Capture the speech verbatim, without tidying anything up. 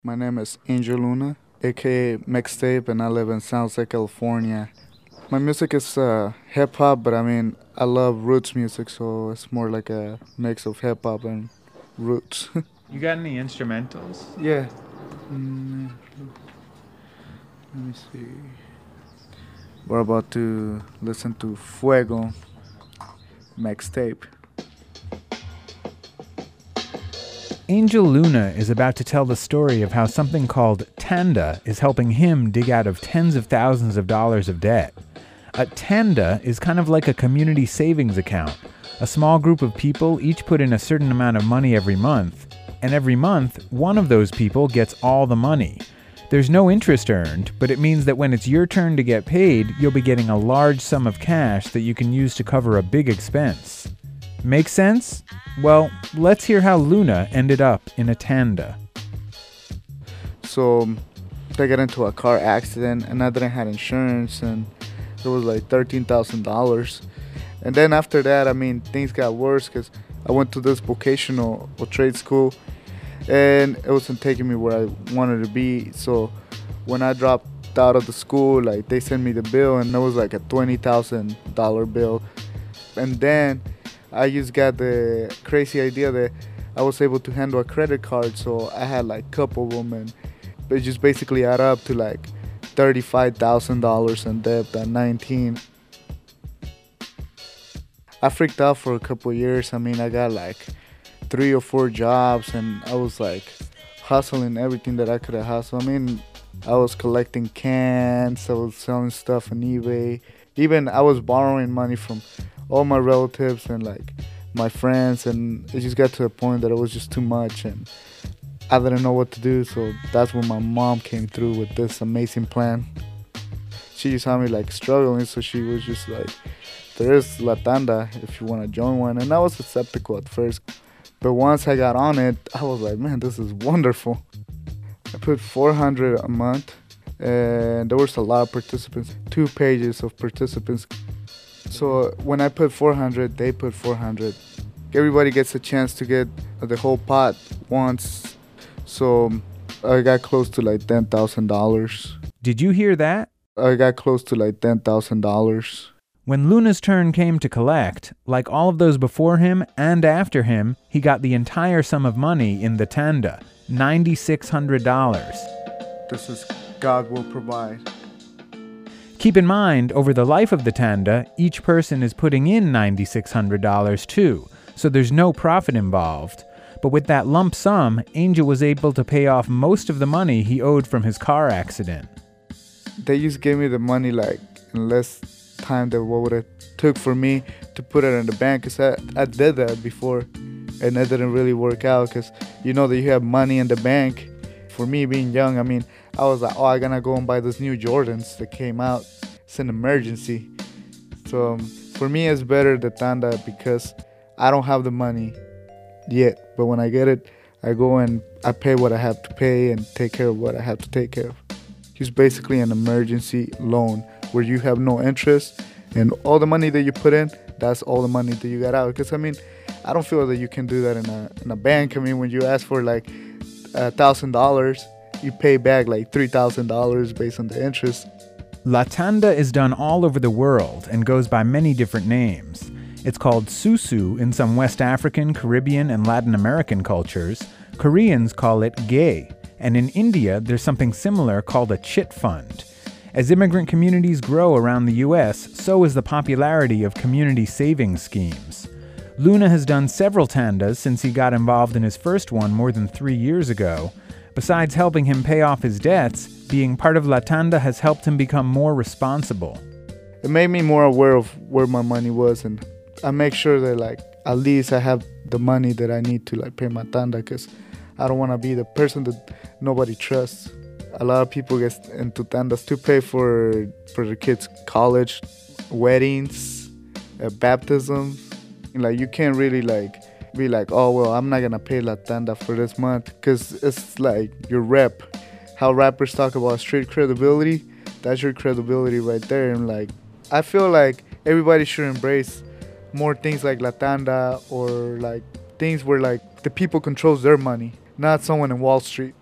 My name is Angel Luna, aka Mixtape, and I live in San Jose, California. My music is uh, hip hop, but I mean, I love roots music, so it's more like a mix of hip hop and roots. You got any instrumentals? Yeah. Mm, let me see. We're about to listen to Fuego, Mixtape. Angel Luna is about to tell the story of how something called Tanda is helping him dig out of tens of thousands of dollars of debt. A Tanda is kind of like a community savings account. A small group of people each put in a certain amount of money every month, and every month, one of those people gets all the money. There's no interest earned, but it means that when it's your turn to get paid, you'll be getting a large sum of cash that you can use to cover a big expense. Make sense? Well, let's hear how Luna ended up in a Tanda. So I got into a car accident and I didn't have insurance, and it was like thirteen thousand dollars. And then after that, I mean, things got worse because I went to this vocational or trade school and it wasn't taking me where I wanted to be. So when I dropped out of the school, like they sent me the bill and it was like a twenty thousand dollars bill. And then I just got the crazy idea that I was able to handle a credit card, so I had like a couple of them, and it just basically add up to like thirty-five thousand dollars in debt at nineteen. I freaked out for a couple of years. I mean, I got like three or four jobs, and I was like hustling everything that I could have hustled. I mean, I was collecting cans, I was selling stuff on eBay. Even I was borrowing money from all my relatives and like my friends, and it just got to a point that it was just too much and I didn't know what to do. So that's when my mom came through with this amazing plan. She saw me like struggling, so she was just like, there is La Tanda if you want to join one. And I was skeptical at first, but once I got on it, I was like, man, this is wonderful. I put four hundred a month, and there was a lot of participants, two pages of participants. So when I put four hundred, they put four hundred. Everybody gets a chance to get the whole pot once. So I got close to like ten thousand dollars. Did you hear that? I got close to like ten thousand dollars. When Luna's turn came to collect, like all of those before him and after him, he got the entire sum of money in the Tanda, nine thousand six hundred dollars. This is God will provide. Keep in mind, over the life of the Tanda, each person is putting in nine thousand six hundred dollars too, so there's no profit involved. But with that lump sum, Angel was able to pay off most of the money he owed from his car accident. They just gave me the money like in less time than what would it took for me to put it in the bank, because I, I did that before and it didn't really work out, because you know that you have money in the bank. For me being young, I mean, I was like, oh, I'm gonna go and buy those new Jordans that came out. It's an emergency. So um, for me, it's better the Tanda because I don't have the money yet. But when I get it, I go and I pay what I have to pay and take care of what I have to take care of. It's basically an emergency loan where you have no interest, and all the money that you put in, that's all the money that you got out. Because I mean, I don't feel that you can do that in a in a bank. I mean, when you ask for like a thousand dollars, you pay back like three thousand dollars based on the interest. La Tanda is done all over the world and goes by many different names. It's called susu in some West African, Caribbean, and Latin American cultures. Koreans call it gay. And in India, there's something similar called a chit fund. As immigrant communities grow around the U S, so is the popularity of community savings schemes. Luna has done several Tandas since he got involved in his first one more than three years ago. Besides helping him pay off his debts, being part of La Tanda has helped him become more responsible. It made me more aware of where my money was, and I make sure that like at least I have the money that I need to like pay my Tanda, because I don't want to be the person that nobody trusts. A lot of people get into Tandas to pay for for their kids' college, weddings, uh, baptisms. Like you can't really like be like, oh well, I'm not gonna pay La Tanda for this month, because it's like your rep. How rappers talk about street credibility, that's your credibility right there. And like I feel like everybody should embrace more things like La Tanda, or like things where like the people controls their money, not someone in Wall Street.